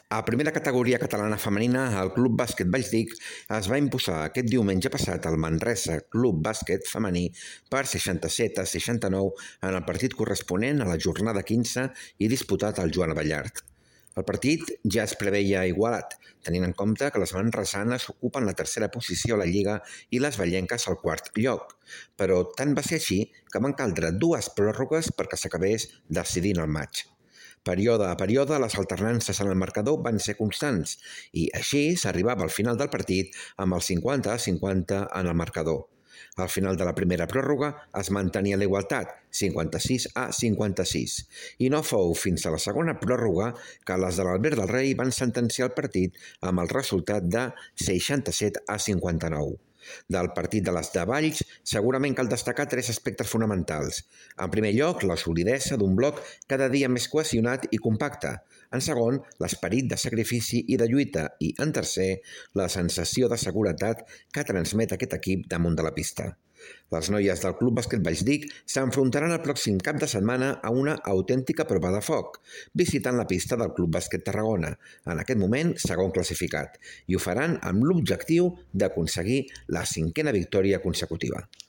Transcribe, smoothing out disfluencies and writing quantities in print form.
A primera categoria catalana femenina, el Club Bàsquet Valldic es va imposar aquest diumenge passat al Manresa Club Bàsquet femení per 67-69 en el partit corresponent a la jornada 15 i disputat al Joan Ballart. El partit ja es preveia igualat, tenint en compte que les manresanes ocupen la tercera posició a la Lliga i les vallenques al quart lloc. Però tant va ser així que van caldre 2 pròrrogues perquè s'acabés decidint el maig. Període a període, les alternances en el marcador van ser constants i així s'arribava al final del partit amb el 50-50 en el marcador. Al final de la primera pròrroga es mantenia la igualtat, 56-56, i no fou fins a la segona pròrroga que les de l'Albert del Rei van sentenciar el partit amb el resultat de 67-59. Del partit de les de Valls, segurament cal destacar 3 aspectes fonamentals. En primer lloc, la solidesa d'un bloc cada dia més cohesionat i compacte. En segon, l'esperit de sacrifici i de lluita. I, en tercer, la sensació de seguretat que transmet aquest equip damunt de la pista. Les noies del Club Bàsquet Valldic s'enfrontaran el pròxim cap de setmana a una autèntica prova de foc, visitant la pista del Club Bàsquet Tarragona, en aquest moment segon classificat, i ho faran amb l'objectiu d'aconseguir la 5a victòria consecutiva.